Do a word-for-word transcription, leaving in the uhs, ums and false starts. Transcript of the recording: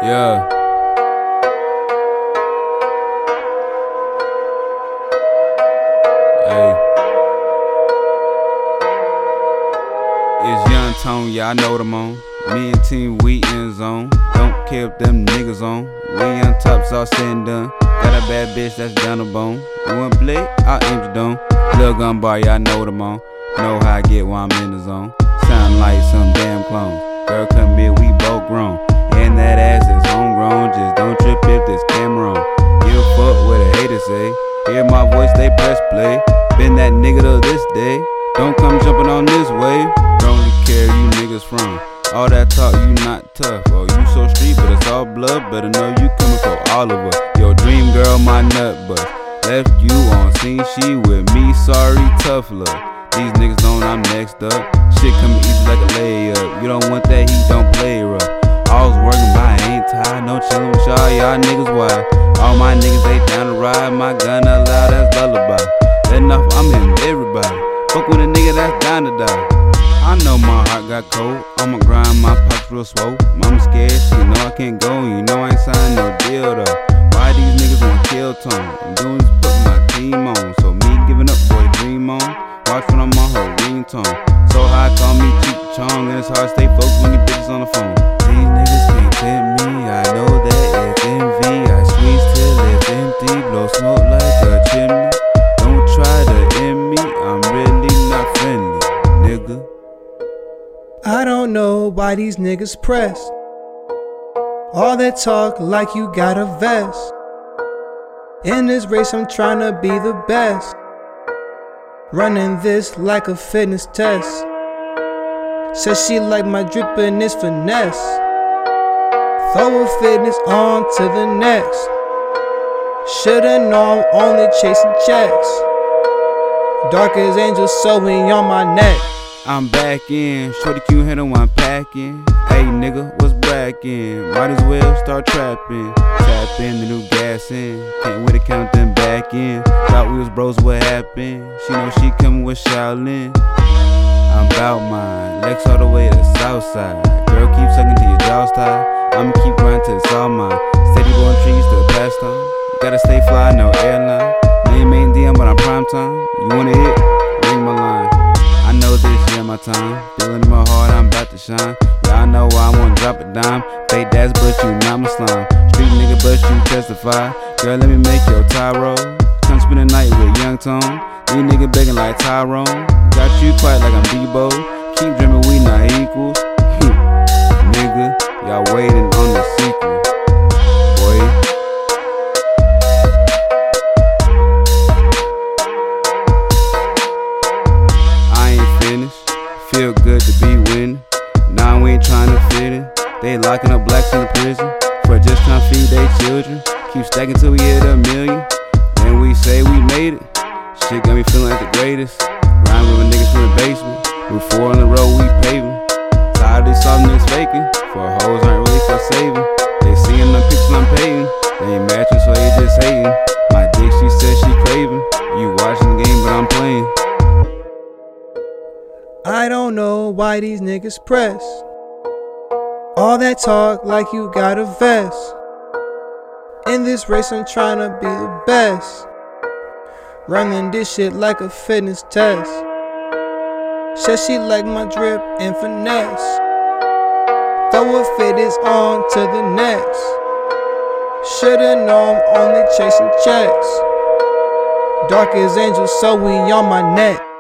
Yeah. Hey. It's Young Tone, yeah, I know them on. Me and team, we in zone. Don't care if them niggas on. We on top, so all said and done. Got a bad bitch that's down the bone. You want play? I'll aim the dome. Lil gun bar, yeah, I know them on. Know how I get while I'm in the zone. Sound like some damn clone. Girl, come here, we both grown. And that ass is homegrown. Just don't trip if this camera on. Give a fuck what a hater say. Hear my voice, they press play. Been that nigga to this day. Don't come jumping on this wave. Don't really care you niggas from. All that talk, you not tough. Oh, you so street, but it's all blood. Better know you coming for all of us. Your dream girl, my nut bust. Left you on scene, she with me. Sorry, tough love. These niggas know I'm next up. Shit coming easy like a layup. You don't want that heat, don't play rough. I was working, but I ain't tired. No chillin' with y'all, y'all niggas wild. All my niggas, they down to ride. My gun out loud, that's lullaby. Letting off, I'm hitting everybody. Fuck with a nigga that's down to die. I know my heart got cold. I'ma grind, my pockets real swole. Mama scared, she know I can't go. You know I ain't signed no deal though. Why these niggas wanna kill Tone? I'm doing this, putting my team on. So me giving up, boy, dream on. Watch when I'm on her ringtone. So high, call me Cheap Chong. And it's hard to stay focused when you bitches on the phone. These niggas can't tempt me. I know that it's envy. I squeeze till it's empty. Blow smoke like a chimney. Don't try to end me. I'm really not friendly, nigga. I don't know why these niggas pressed. All that talk like you got a vest. In this race I'm tryna be the best. Running this like a fitness test. Says she like my drip and it's finesse. Throw a fitness on to the next. Shoulda know I'm only chasing checks. Dark as angels sewing on my neck. I'm back in, shorty Q hit him while I'm packing. Hey nigga, what's brackin'? Might as well start trapping. Tap in the new gas in. Can't wait to count them back in. Thought we was bros, what happened? She know she coming with Shaolin. I'm bout mine, Lex all the way to the south side. Girl, keep sucking till your jaws tie. I'ma keep grinding till it's all mine. Steady blowing trees to the past time. Gotta stay fly, no airline. Name ain't D M, but I'm prime time. You wanna hit? Ring my line. I know this year my time. Feeling in my heart, I'm about to shine. Y'all know I wanna drop a dime. Fake dads, but you not my slime. Street nigga, but you testify. Girl, let me make your tie roll. Come spend the night with Young Tone. These niggas begging like Tyrone. Got you quiet like I'm Debo. Keep dreaming we not equals. Nigga, y'all waiting on the sequel. Boy. I ain't finished. Feel good to be winning. Now we ain't trying to fit in. They locking up blacks in the prison for just trying to feed their children. Keep stacking till we hit a million. Then we say we made it. Shit got me feeling like the greatest. Rhyme with niggas from the basement. We four on the road, we paving. Tired of these soft niggas faking. For hoes aren't really for saving. They seeing the pictures I'm paying. They ain't matching, so they just hating. My dick, she said she craving. You watching the game, but I'm playing. I don't know why these niggas press. All that talk like you got a vest. In this race I'm tryna be the best. Running this shit like a fitness test. Says she like my drip and finesse. Throw a fitness on to the next. Shoulda know I'm only chasing checks. Dark as angels, so we on my neck.